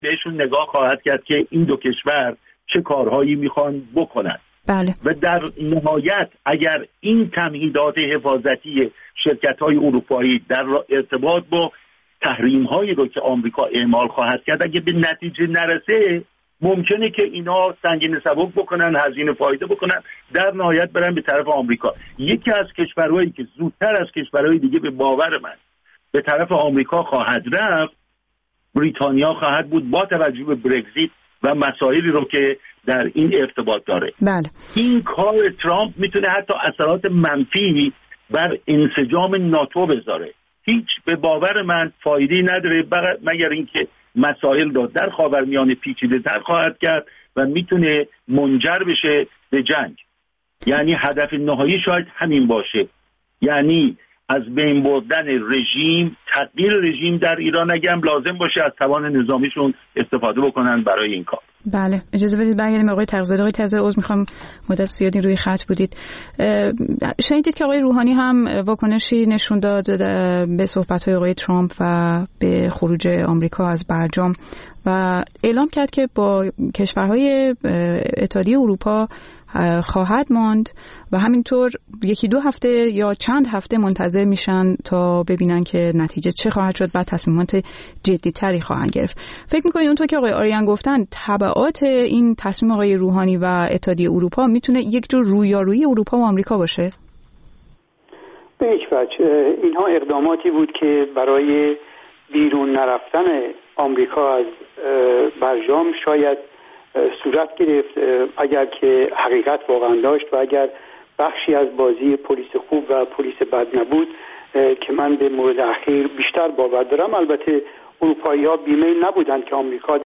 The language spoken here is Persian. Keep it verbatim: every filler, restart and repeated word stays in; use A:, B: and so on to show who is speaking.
A: بهشون نگاه خواهد کرد که این دو کشور چه کارهایی میخوان بکنن.
B: بله.
A: و در نهایت اگر این تمهیدات حفاظتی شرکت‌های اروپایی در ارتباط با تحریم‌هایی رو که آمریکا اعمال خواهد کرد اگه به نتیجه نرسه، ممکنه که اینا سنگین سبک بکنن، هزینه فایده بکنن، در نهایت برن به طرف آمریکا. یکی از کشورهایی که زودتر از کشورهای دیگه به باور من به طرف آمریکا خواهد رفت، بریتانیا خواهد بود، با توجه به برگزیت و مسائلی رو که در این ارتباط داره.
B: بله.
A: این کار ترامپ میتونه حتی اثرات منفی بر انسجام ناتو بذاره. هیچ به باور من فایده‌ای نداره مگر اینکه مسائل رو در خاورمیانه پیچیده‌تر خواهد کرد و میتونه منجر بشه به جنگ. یعنی هدف نهایی شاید همین باشه، یعنی از بین بردن رژیم، تغییر رژیم در ایران، اگرم لازم باشه از توان نظامیشون استفاده بکنن برای این کار.
B: بله، اجازه بدید برگردیم آقای تقی‌زاده. آقای تقی‌زاده، عذر میخوام مدت زیادی روی خط بودید. شنیدید که آقای روحانی هم واکنشی نشون داد به صحبت‌های آقای ترامپ و به خروج آمریکا از برجام و اعلام کرد که با کشورهای اتحادیه اروپا خواهد ماند و همینطور یکی دو هفته یا چند هفته منتظر میشن تا ببینن که نتیجه چه خواهد شد، بعد تصمیمات جدی‌تری خواهند گرفت. فکر می‌کنید اونطور که آقای آریان گفتن تبعات این تصمیم آقای روحانی و اتحادیه اروپا میتونه یک جور رویارویی اروپا و آمریکا باشه؟
C: به هیچ وجه. اینها اقداماتی بود که برای بیرون نرفتن آمریکا از برجام شاید صورت گرفت اگر که حقیقت واقعا داشت و اگر بخشی از بازی پلیس خوب و پلیس بد نبود که من به مورد اخیر بیشتر باور دارم. البته اروپایی‌ها بی‌میل نبودند که آمریکا